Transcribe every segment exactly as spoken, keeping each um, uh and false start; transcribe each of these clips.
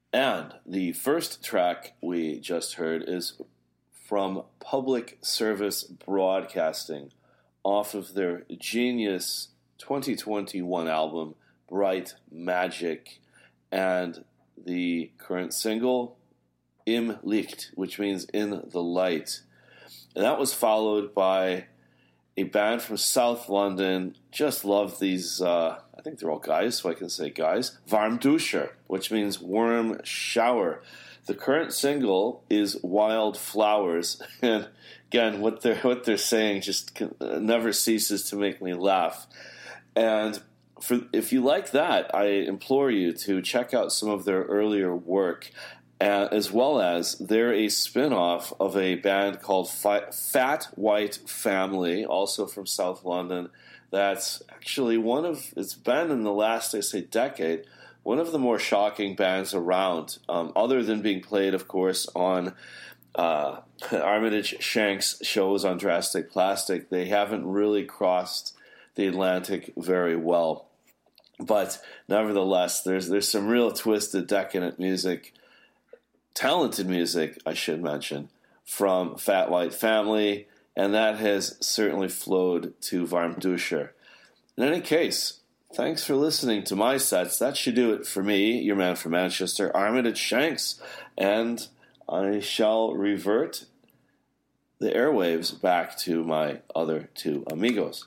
And the first track we just heard is from Public Service Broadcasting off of their genius twenty twenty-one album, Bright Magic, and the current single, Im Licht, which means in the light. And that was followed by a band from South London. Just love these, uh, I think they're all guys, so I can say guys. Warmduscher, which means warm shower. The current single is Wild Flowers. And again, what they're, what they're saying just can, uh, never ceases to make me laugh. And for, if you like that, I implore you to check out some of their earlier work. Uh, as well as they're a spin-off of a band called Fi- Fat White Family, also from South London. That's actually one of, it's been in the last, I say, decade, one of the more shocking bands around, um, other than being played, of course, on uh, Armitage Shanks shows on Drastic Plastic. They haven't really crossed the Atlantic very well. But nevertheless, there's there's some real twisted, decadent music, talented music, I should mention, from Fat White Family, and that has certainly flowed to Warmduscher. In any case, thanks for listening to my sets. That should do it for me, your man from Manchester, Armitage Shanks, and I shall revert the airwaves back to my other two amigos.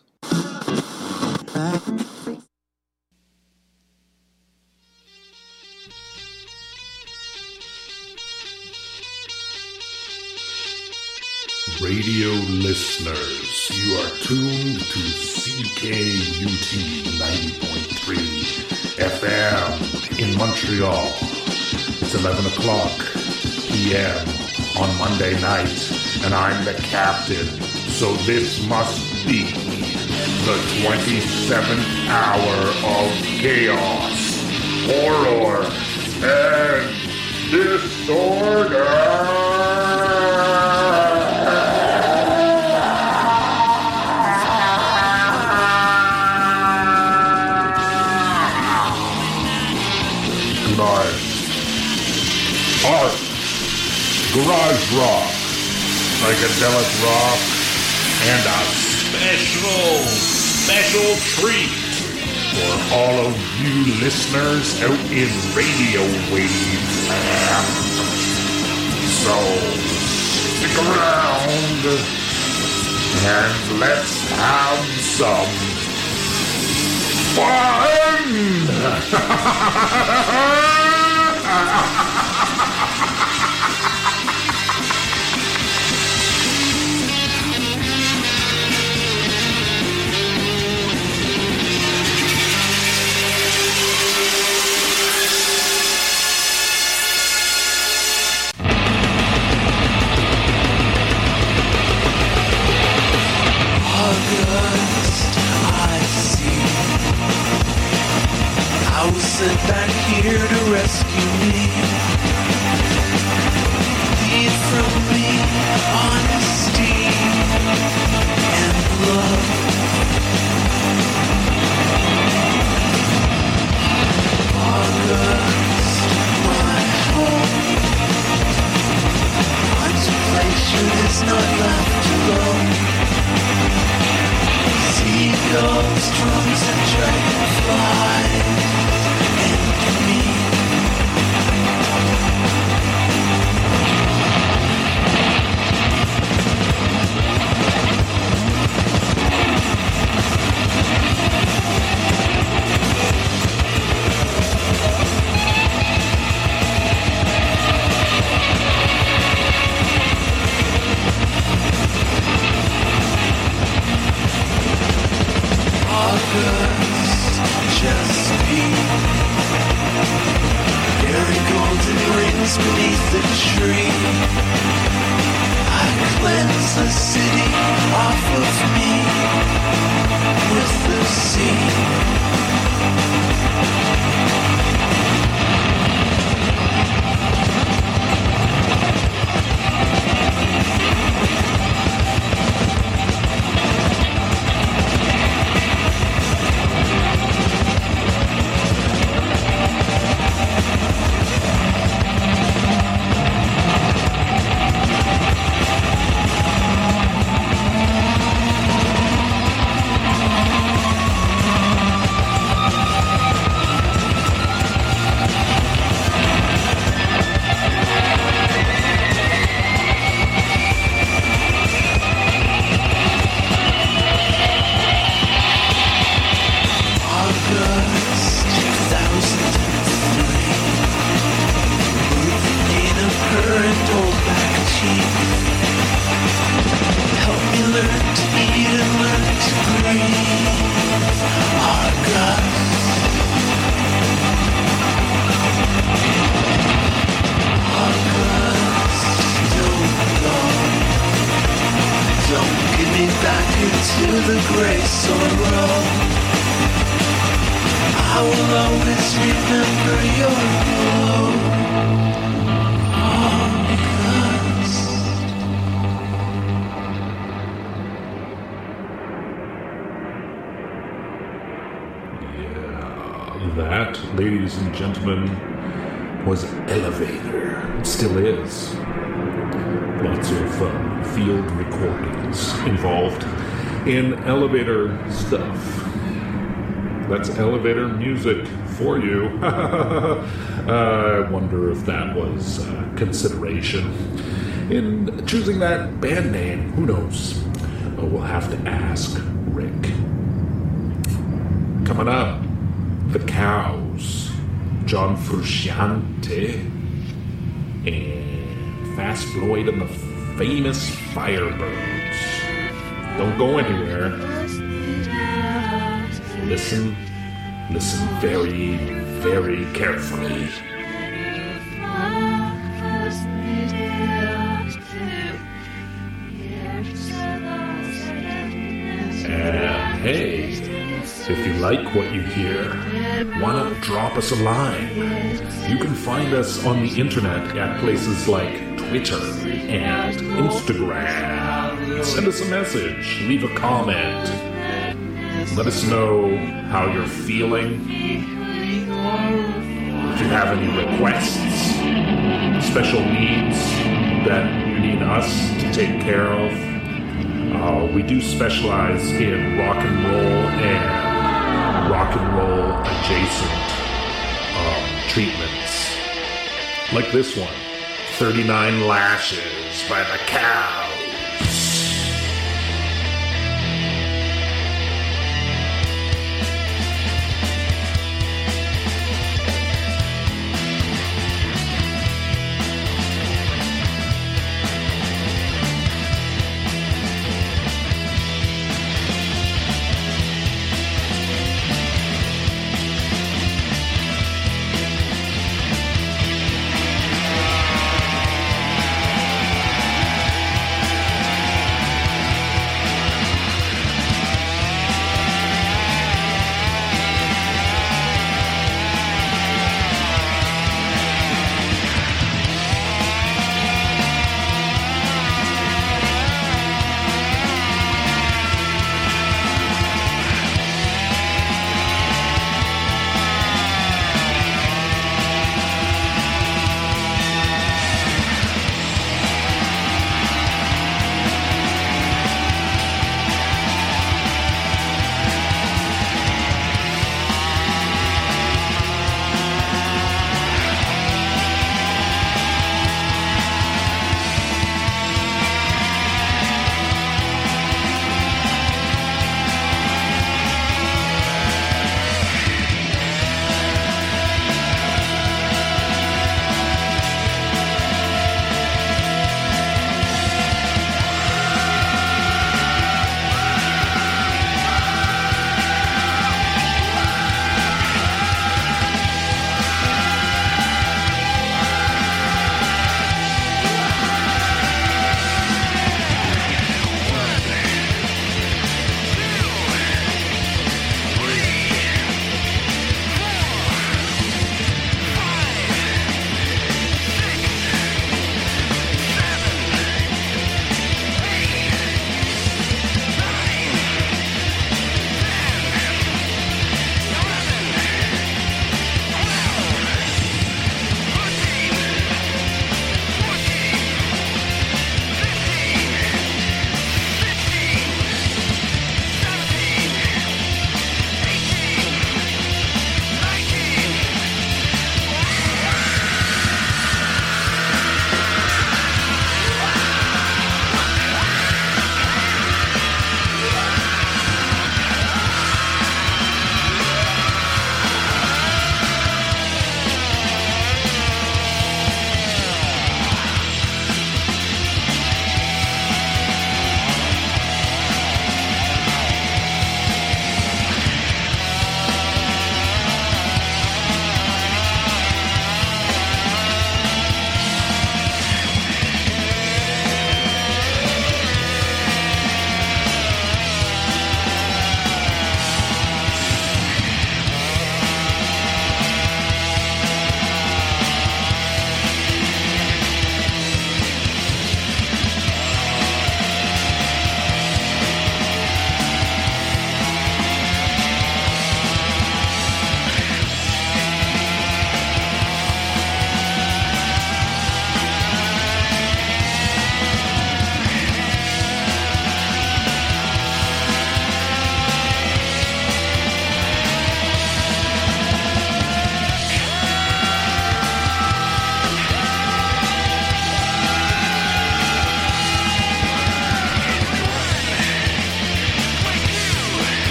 Radio listeners, you are tuned to C K U T ninety point three F M in Montreal. It's eleven o'clock p m on Monday night, and I'm the captain, so this must be the twenty-seventh hour of chaos, horror, and disorder. Art, garage rock, psychedelic rock, and a special, special treat for all of you listeners out in radio wave land. So stick around and let's have some fun. August, I see. I was sent back here to rescue me. Lead from me honesty and love. August, my home. Contemplation is not left alone. Seagulls, drums, and dragonflies, and me. August, just me. Bearing golden rings beneath the tree. I cleanse the city off of me with the sea. always remember your home. That, ladies and gentlemen, was Elevator. It still is. Lots of uh, field recordings involved in Elevator stuff. That's Elevator music for you. I wonder if that was uh, consideration in choosing that band name. Who knows? Oh, we'll have to ask Rick. Coming up, The Cows, John Frusciante, and Fast Floyd and the Famous Firebirds. Don't go anywhere. Listen, listen very, very carefully. And hey, if you like what you hear, why not drop us a line? You can find us on the internet at places like Twitter and Instagram. Send us a message, leave a comment. Let us know how you're feeling. If you have any requests, special needs that you need us to take care of. Uh, we do specialize in rock and roll and rock and roll adjacent um, treatments. Like this one, thirty-nine Lashes by The Cows.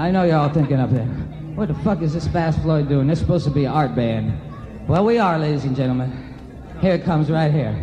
I know you're all thinking up there, what the fuck is this Bass Floyd doing? They're supposed to be an art band. Well, we are, ladies and gentlemen. Here it comes right here.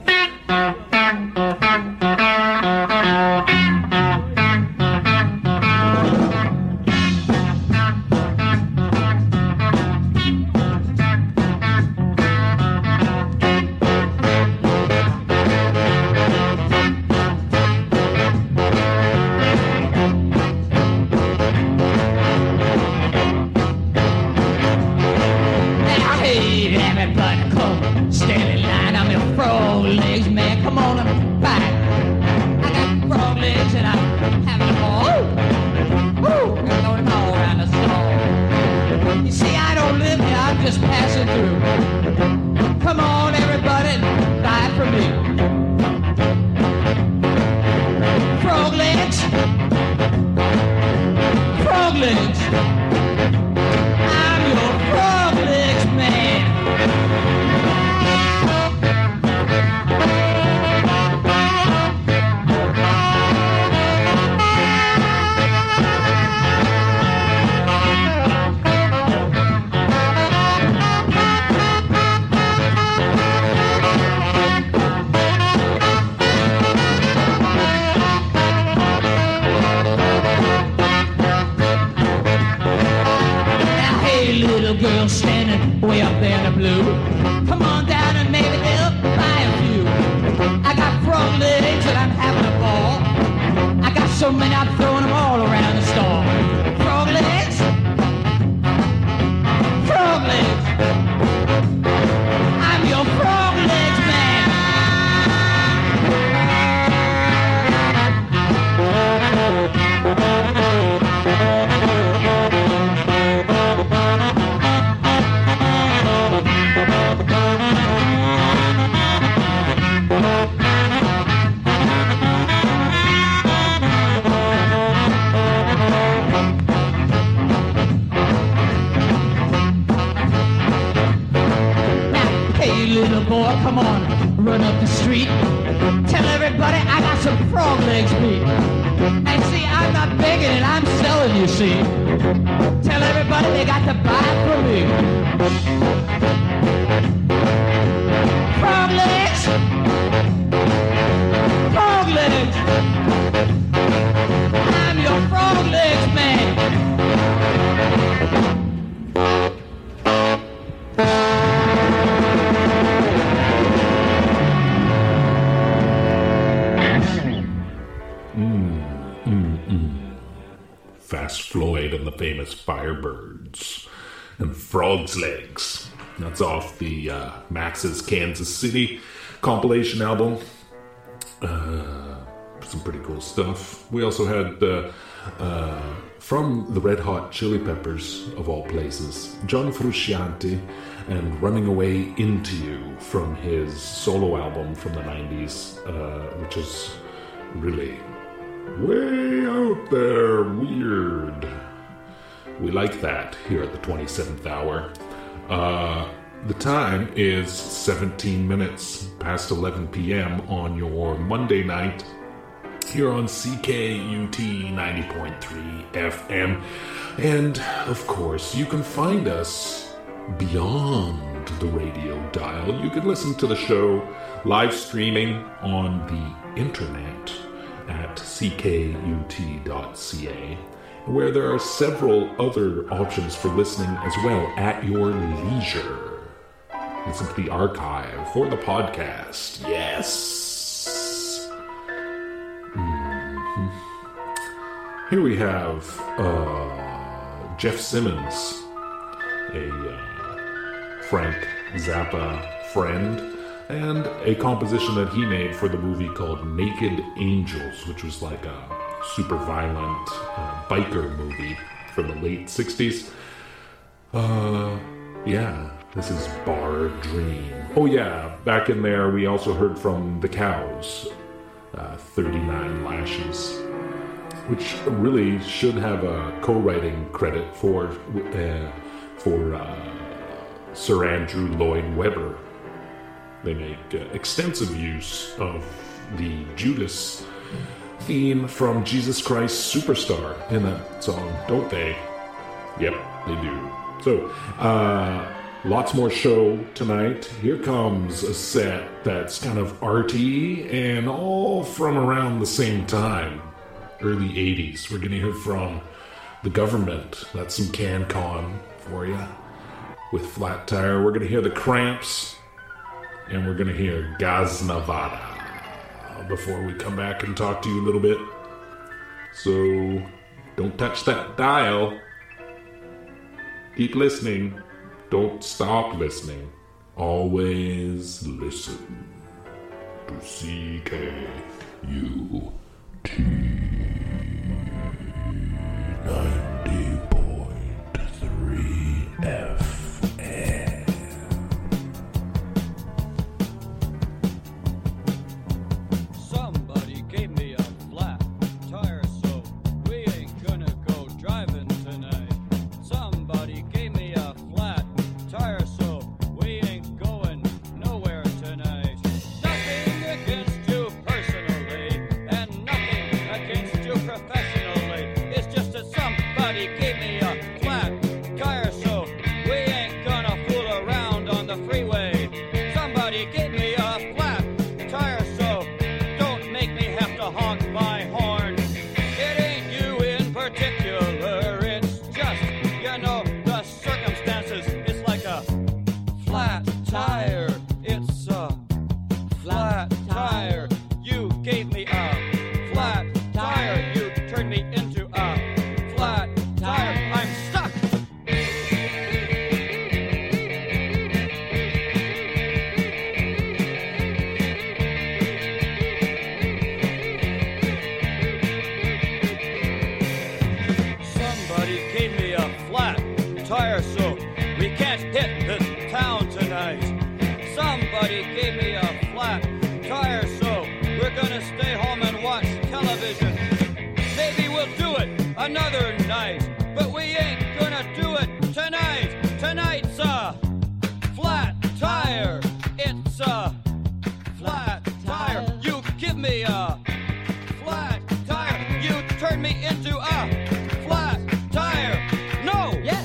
Firebirds and Frog's Legs. That's off the uh, Max's Kansas City compilation album. Uh, some pretty cool stuff. We also had uh, uh, from the Red Hot Chili Peppers, of all places, John Frusciante and Running Away Into You from his solo album from the nineties, uh, which is really way out there weird. We like that here at the twenty-seventh hour. Uh, the time is seventeen minutes past eleven p.m. on your Monday night here on C K U T ninety point three F M. And, of course, you can find us beyond the radio dial. You can listen to the show live streaming on the internet at c k u t dot c a. Where there are several other options for listening as well at your leisure. Listen to the archive for the podcast. Yes! Mm-hmm. Here we have uh, Jeff Simmons, a uh, Frank Zappa friend, and a composition that he made for the movie called Naked Angels, which was like a super violent uh, biker movie from the late sixties. Uh, yeah, this is Bar Dream. Oh yeah, back in there we also heard from The Cows, uh, thirty-nine Lashes, which really should have a co-writing credit for uh, for uh, Sir Andrew Lloyd Webber. They make uh, extensive use of the Judas theme from Jesus Christ Superstar in that song, don't they? Yep, they do. So, uh, lots more show tonight. Here comes a set that's kind of arty and all from around the same time, early eighties. We're going to hear from The Government. That's some CanCon for you with Flat Tire. We're going to hear The Cramps, and we're going to hear Gas Nevada before we come back and talk to you a little bit. So don't touch that dial. Keep listening. Don't stop listening. Always listen to C K U T ninety point three F M. Somebody gave me a flat tire, so we ain't gonna go driving tonight. Somebody gave me a flat tire, so we ain't going nowhere tonight. Nothing against you personally, and nothing against you professionally. It's just that somebody gave me a flat tire, so we ain't gonna fool around on the freeway. Somebody gave me a flat tire, so don't make me have to honk my horn. It ain't you in particular, it's just, you know, the circumstances. It's like a flat tire. It's a flat tire. You gave me a flat tire. You turned me into a flat tire. I'm stuck. Somebody gave me a flat tire, so we can't hit the town tonight. Somebody gave me a flat tire, so we're gonna stay home and watch television. Maybe we'll do it another night, but we ain't gonna do it tonight. Tonight's a flat tire. It's a flat tire. You give me a flat tire. You turn me into a flat tire. No! Yes!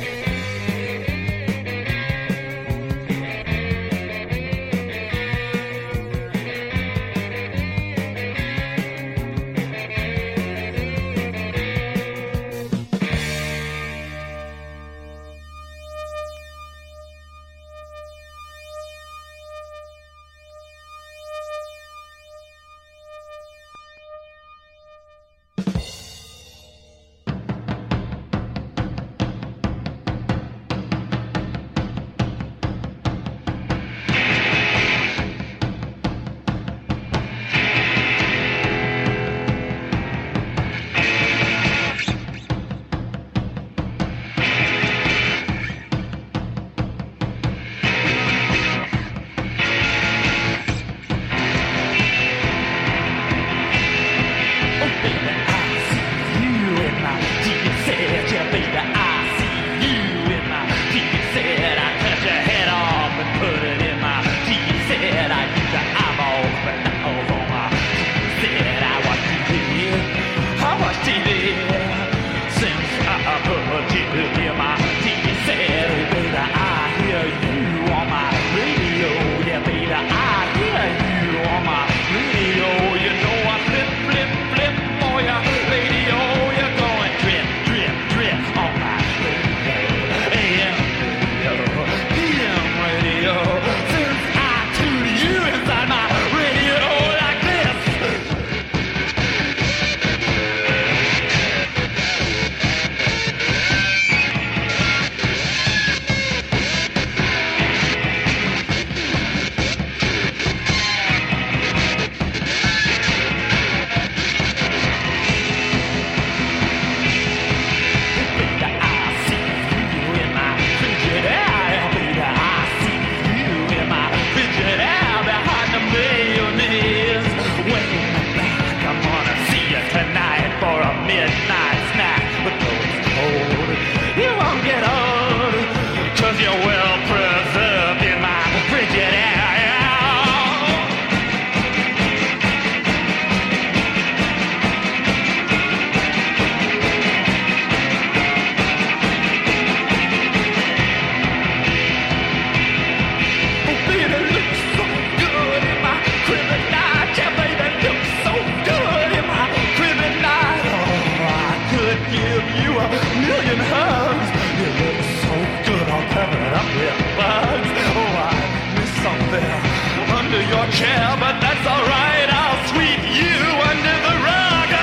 care, but that's alright. I'll sweep you under the rug.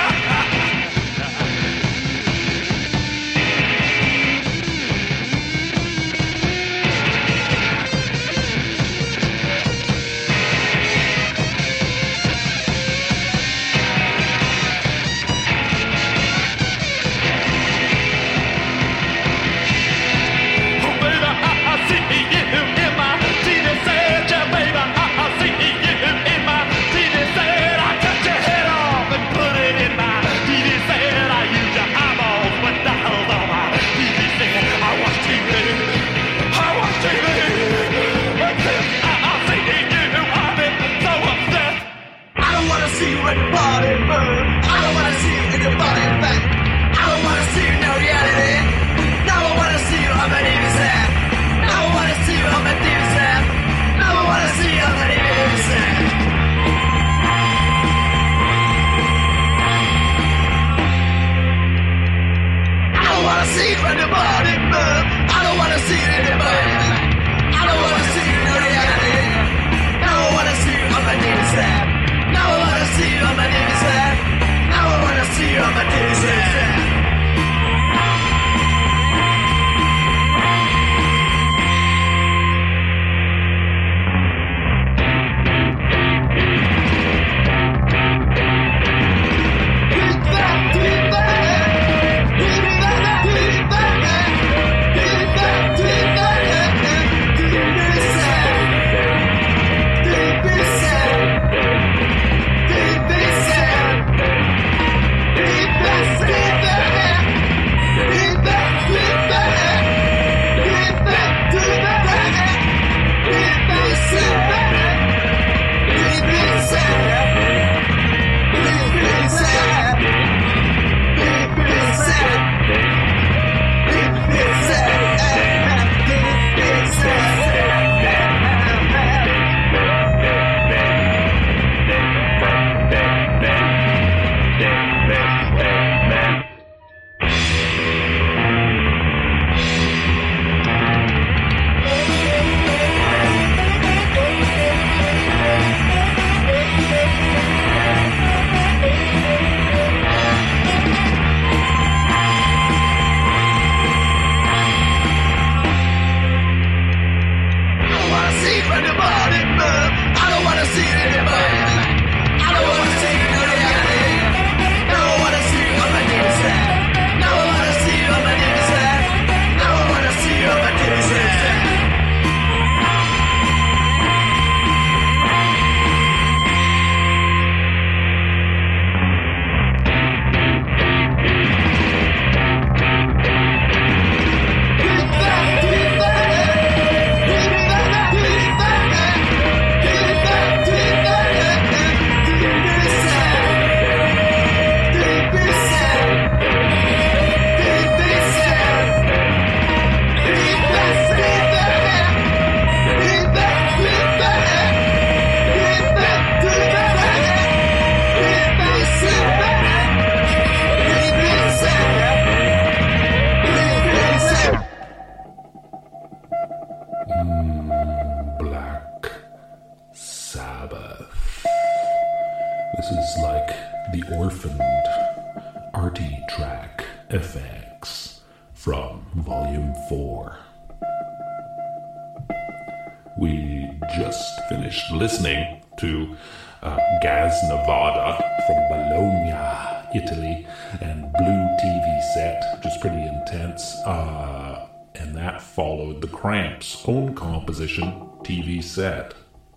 Listening to uh, Gaz Nevada from Bologna, Italy, and Blue T V Set, which is pretty intense. Uh, and that followed the Cramps' own composition, T V Set.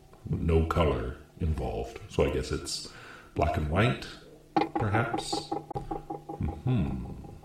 No color involved. So I guess it's black and white, perhaps? Mm-hmm.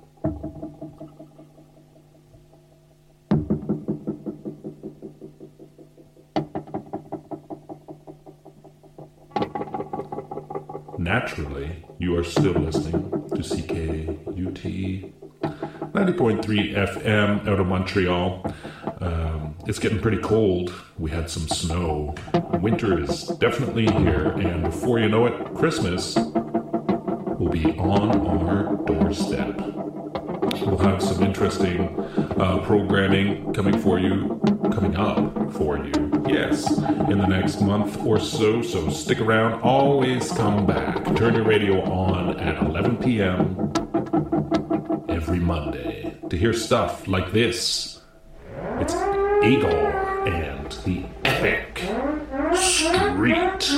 Naturally, you are still listening to C K U T ninety point three F M out of Montreal. Um, it's getting pretty cold. We had some snow. Winter is definitely here, and before you know it, Christmas will be on our doorstep. We'll have some interesting uh, programming coming for you, coming up for you Yes, in the next month or so, so stick around. Always come back. Turn your radio on at eleven p.m. every Monday to hear stuff like this. It's Igor and the Epic Street.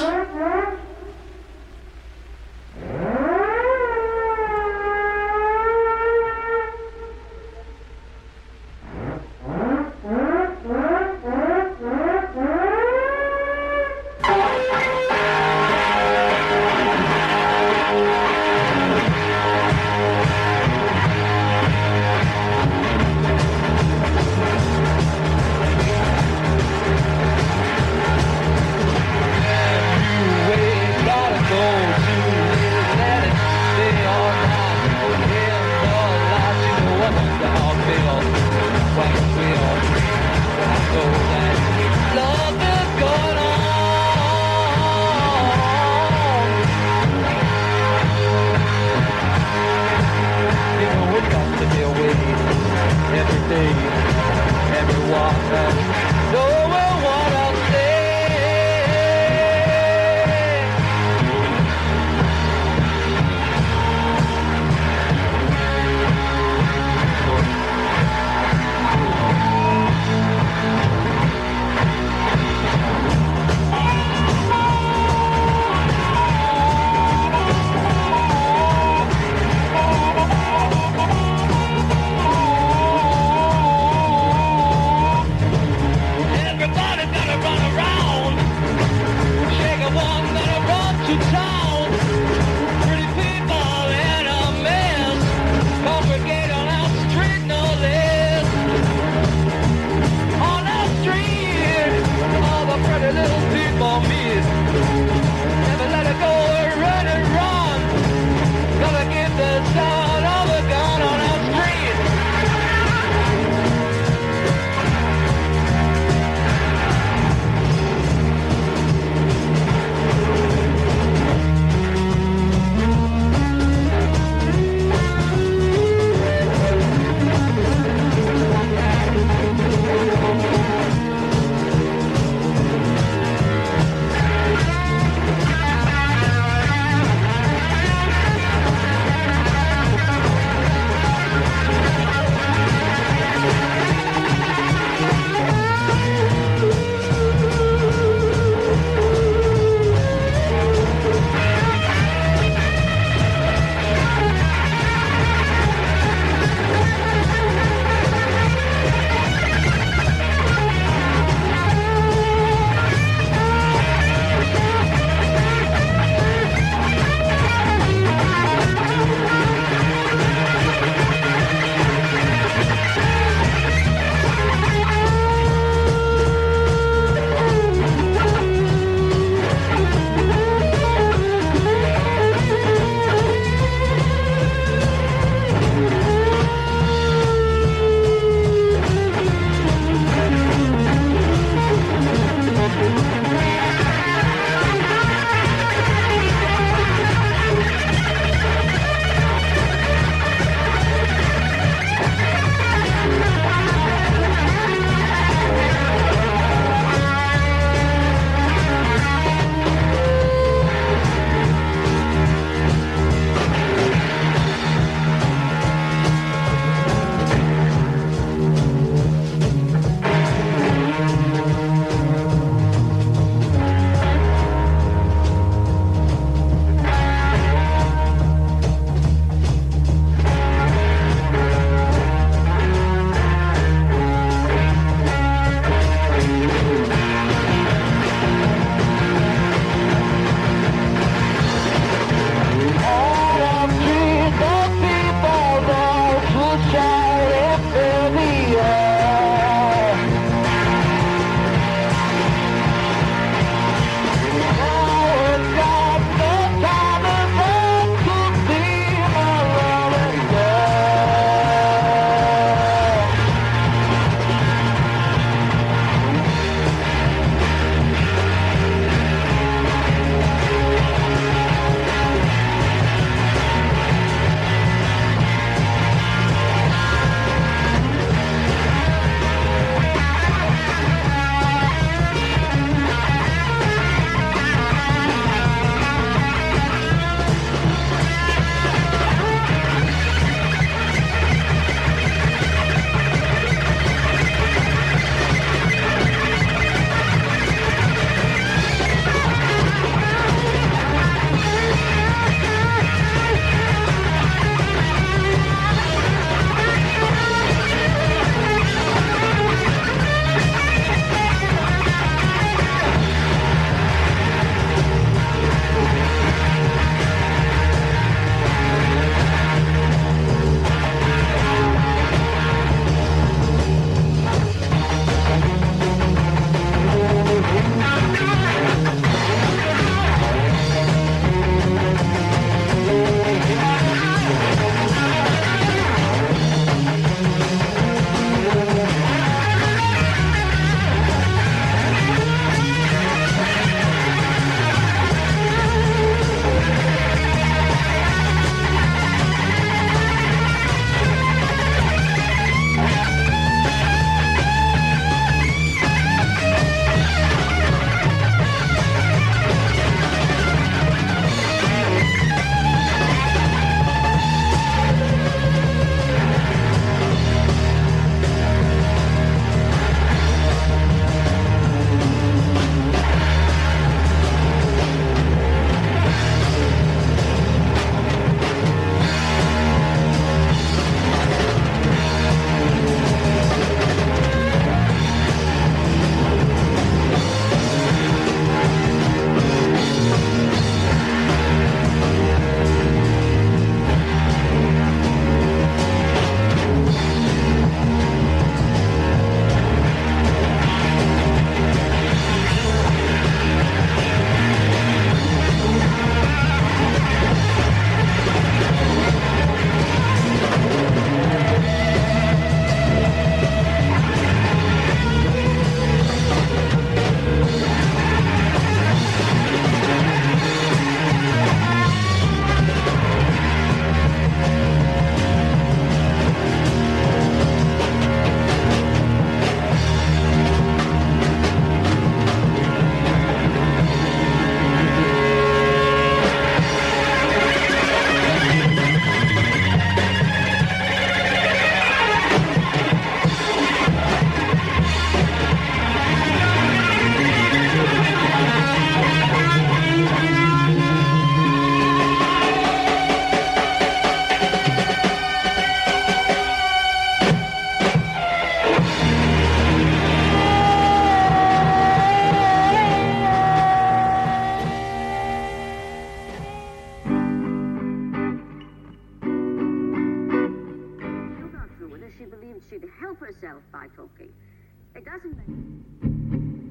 help herself by talking. It doesn't make...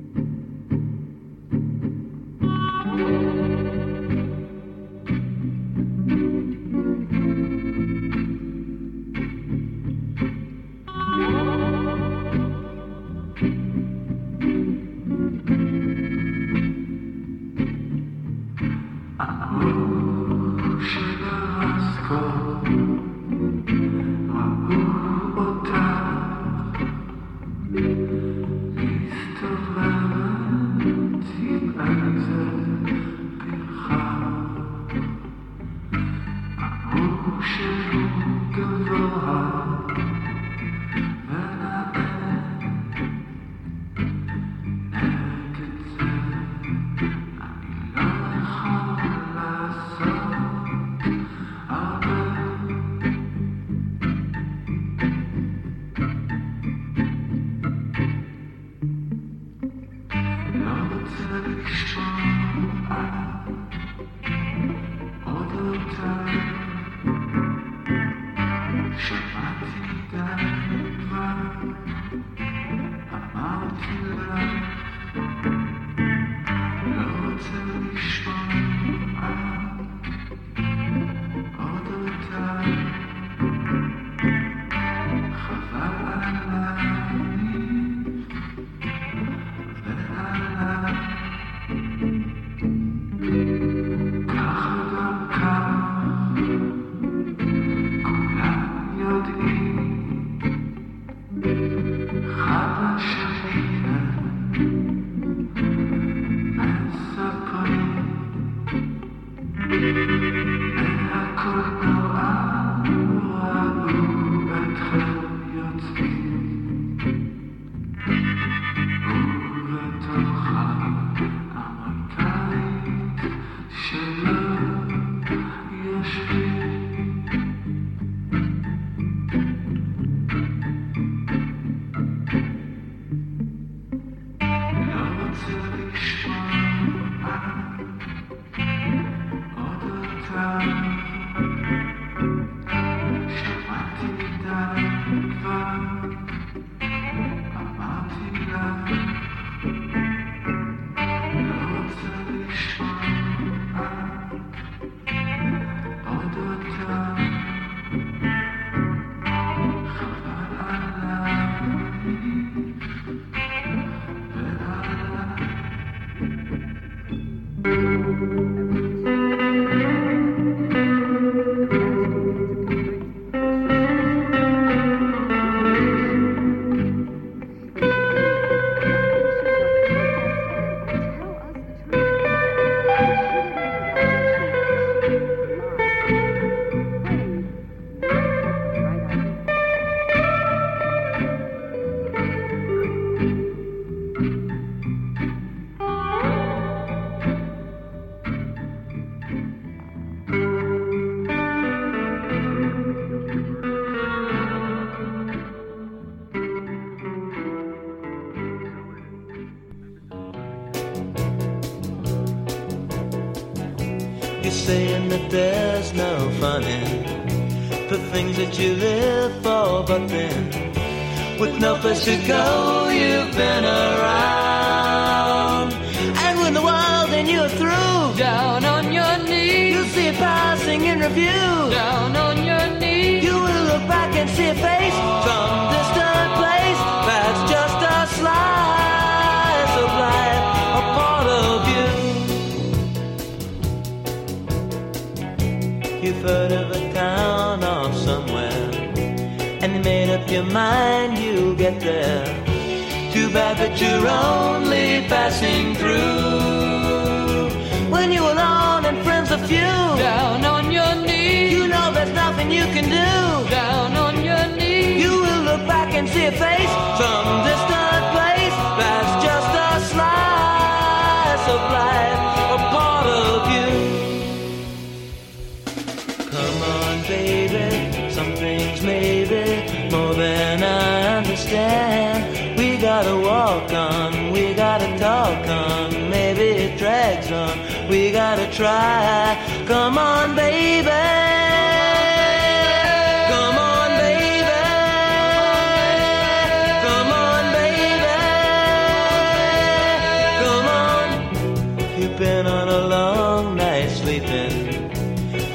Saying that there's no fun in the things that you live for, but then with no place to go, you've been around. And when the world and you're through, Down on your knees, you'll see it passing in review. down on your knees. You will look back and see a face from distant place. That's just a slice of life, a part of you. You've heard of a town or somewhere, and you made up your mind you'll get there. Too bad that you're only passing through. When you're alone and friends are few, Down on your knees, you know there's nothing you can do. down on your knees. You will look back and see a face from distant place. That's just a slice of life, a part of you. Come on, baby, some things maybe more than I understand. We gotta walk on, we gotta talk on, maybe it drags on, we gotta try. Come on, baby. Come on, baby.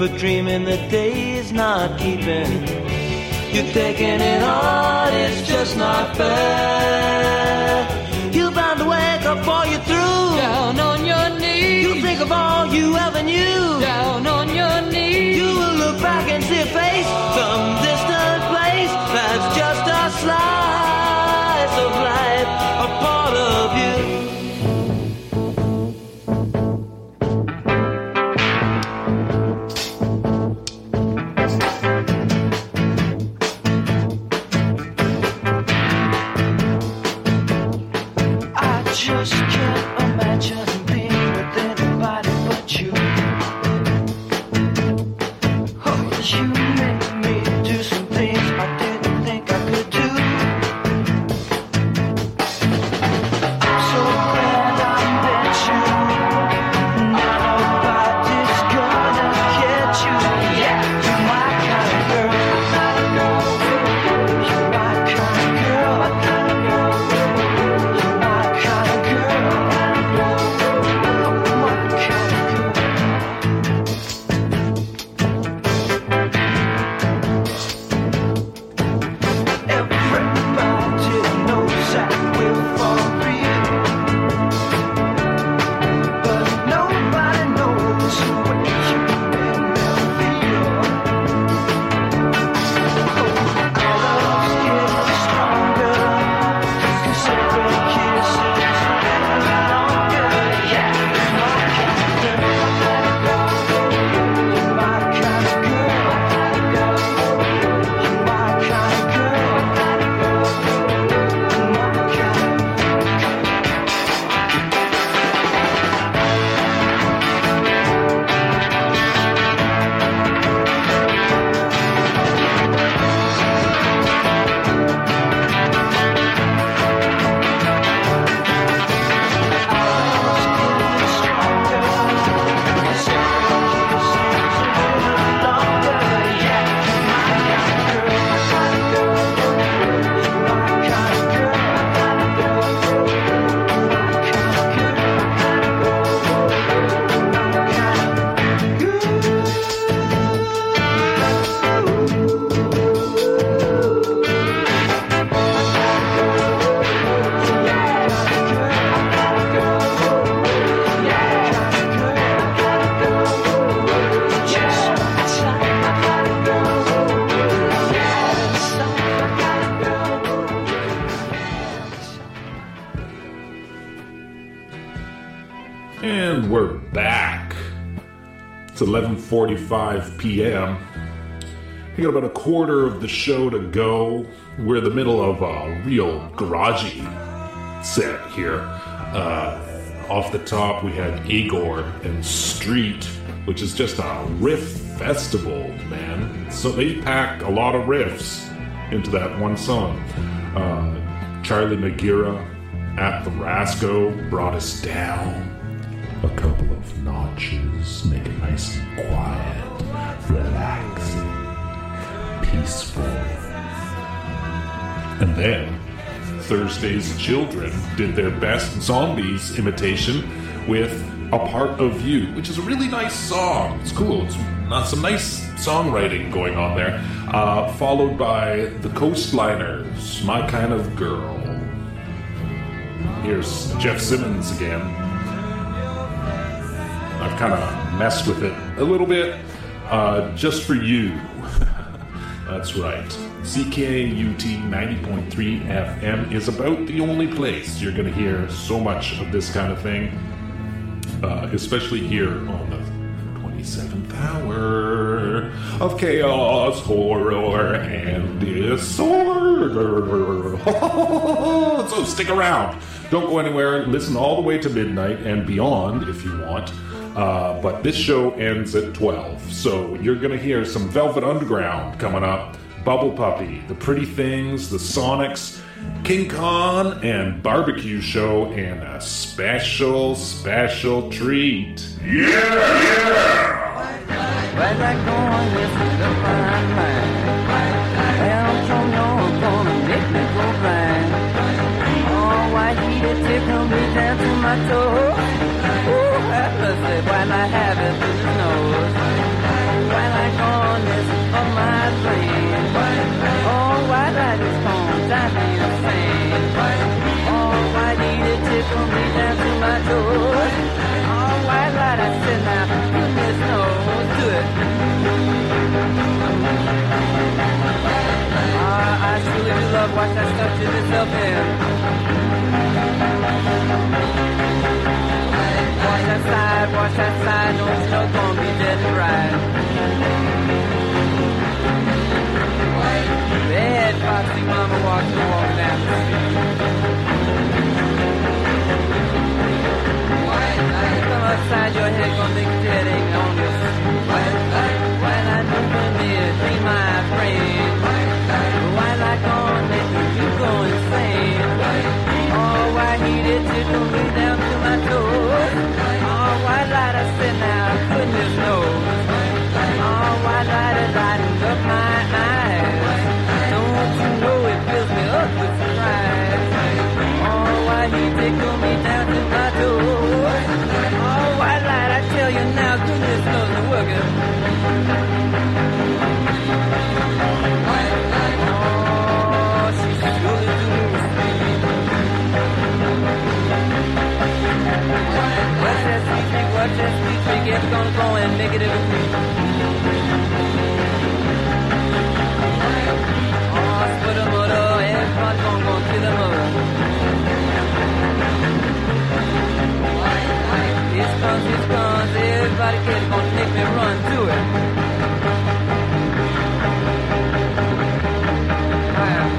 dreaming the day is not keeping. You're taking it hard, it's just not fair. You're bound to wake up before you're through. Down on your knees. You think of all you ever knew. Down on your knees. You will look back and see a face, some distant place that's just a slice of life, a part of you. Just can't imagine being with anybody but you. Oh, you make me do some things I didn't think I could do. I'm so glad I met you. Nobody's gonna get you. Yeah, you're my kind of girl. You're my kind of girl. My kind of girl. And we're back. It's eleven forty-five p.m. We got about a quarter of the show to go. We're in the middle of a real garagey set here. Uh, off the top, we had Igor and Street, which is just a riff festival, man. So they packed a lot of riffs into that one song. Uh, Charlie Magira at the Rasco brought us down a couple of notches, make it nice and quiet, relaxing, peaceful. And then Thursday's Children did their best Zombies imitation with A Part of You, which is a really nice song. It's cool. It's not some nice songwriting going on there. Uh, followed by the Coastliners, My Kind of Girl. Here's Jeff Simmons again. I've kind of messed with it a little bit. Uh, just for you. That's right. C K U T ninety point three F M is about the only place you're going to hear so much of this kind of thing. Uh, especially here on the twenty-seventh hour of chaos, horror, and disorder. So stick around. Don't go anywhere. Listen all the way to midnight and beyond if you want. Uh, but this show ends at twelve, so you're going to hear some Velvet Underground coming up, Bubble Puppy, The Pretty Things, The Sonics, King Khan, and Barbecue Show, and a special, special treat. Yeah! Yeah! Where's that going with the fine line? Well, so you're gonna make me go blind. Oh, white heated tickle me down to my toes. Ooh, have mercy, why not have it through the nose? Why wash that stuff to yourself in. Wash that side, wash that side, don't you know it's gonna be dead and right. Bad foxy mama walks and walks down the street. Come outside your head, gonna think your head ain't on this. White light moving near, be my friend. White light gonna make you go insane. Oh, white heated tickle me down to my toes. Oh, white light, I said now, goodness knows. Oh, white light is lighting up my eyes. Don't you know it fills me up with surprise. Oh, white heat tickle me down to my toes. Oh, white light, I tell you now, goodness knows it's working. White light, oh, she surely do me sweet. Watch that sweet trick, watch that sweet trick, it's gonna go and make it every week. Oh, split a mother, everybody gonna go kill a mother. It's guns, it's guns, everybody get it, gonna make me run to it. Wow.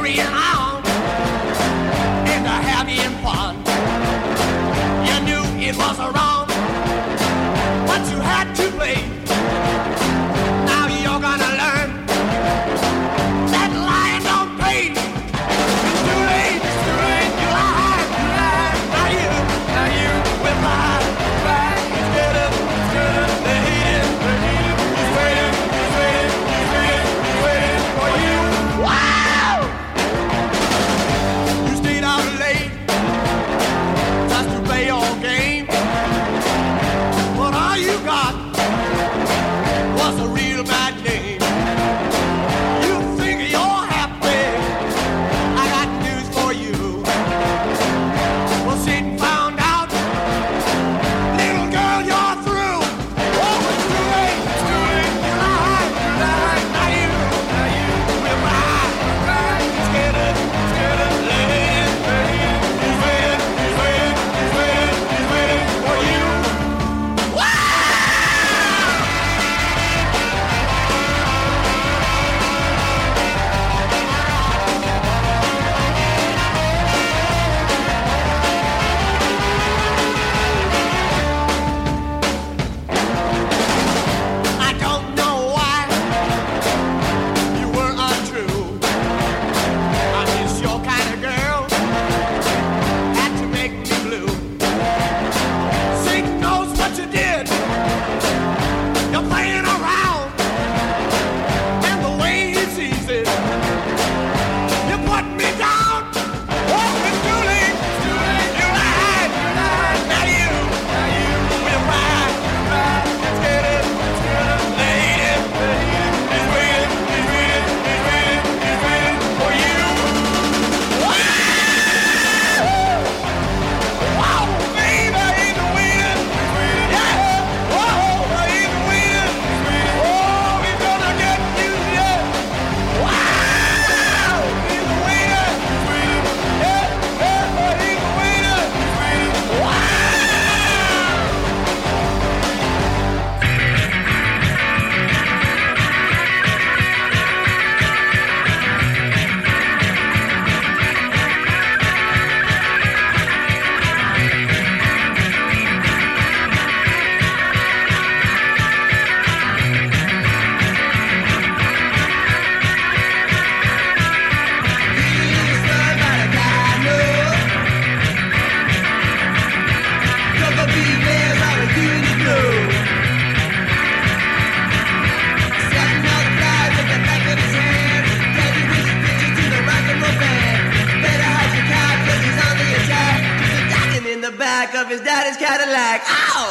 carrying on and having fun. You knew it was wrong, but you had to play. Now you're gonna learn that lying don't pay. It's too late, it's too late. You lied, you lied. Now you, now you will lie, lie. Instead of, instead of, they hate it, they hate it. He's waiting, he's waiting, he's waiting, he's waiting for you. Wow! You stayed out late just to play your game. But all you got was a real bad name. You think you're happy? I got news for you. Well, Satan found out, little girl, you're through. Oh, it's too late, it's too late. You lied, you lied. Now you, now you will lie, lie. Scared of, scared of, lady, lady. He's waiting, he's waiting, he's waiting, he's waiting for you. Wow! I don't know why you were untrue. I miss your kind of girl. Had to make me blue. Satan knows what you did. You're playing around, and the way he sees it, you put me down. Oh, it's too late, it's too late. You lied, you lied. Now you, now you will ride, ride. Scared of, scared of, lady, lady. He's waiting, he's waiting, he's waiting, he's waiting for you. Wow! Wow, baby, he's waiting, he's waiting. Yeah! Whoa, he's waiting, he's waiting. Oh, he's gonna get you, yeah. Wow! He's waiting, he's waiting. Yeah, yeah, he's waiting, he's waiting. Wow! In the back of his daddy's Cadillac. Ow!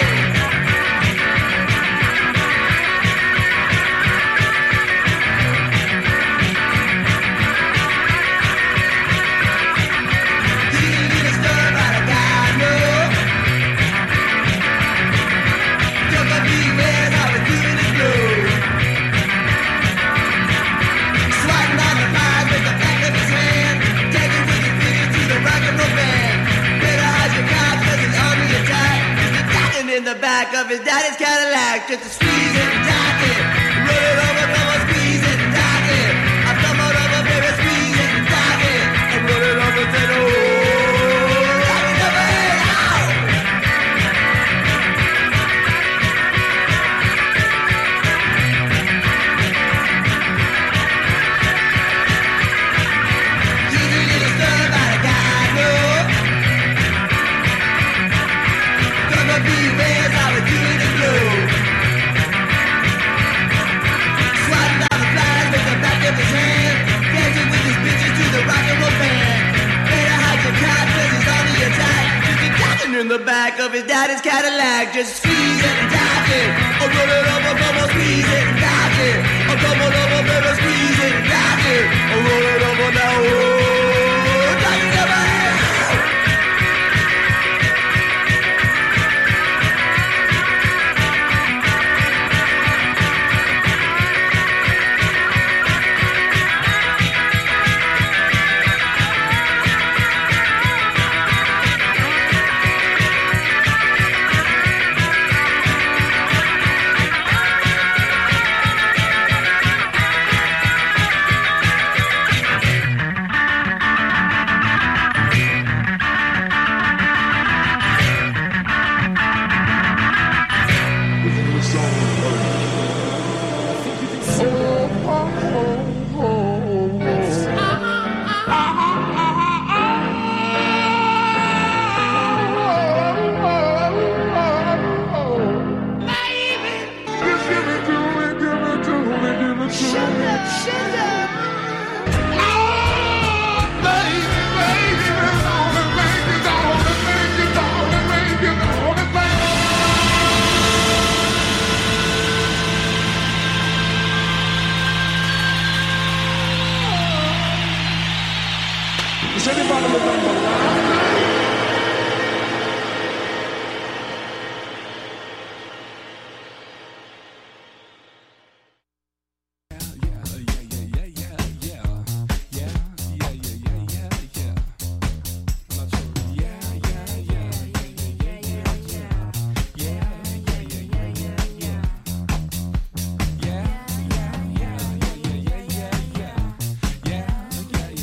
In the back of his daddy's Cadillac, just to squeeze it and dock it. Roll it over, come on, squeeze it and dock it. I come on over, baby, squeeze it and dock it. I roll it over, say, oh, rock it over, hey, ow! Easy little story about a guy I know. Gonna be where's how we do it in blue. Swatting down the flies with the back of his hand, dancing with his bitches to the rock and roll band. Better hide your cop cause he's on the attack. Just be talking in the back of his daddy's Cadillac. Just squeeze it and dock it. Oh, roll it over, come on, squeeze it and dock it. Oh, come on over, baby, squeeze it and dock it. Oh, roll it over now, oh, dock it over, hey, ow! Thank you.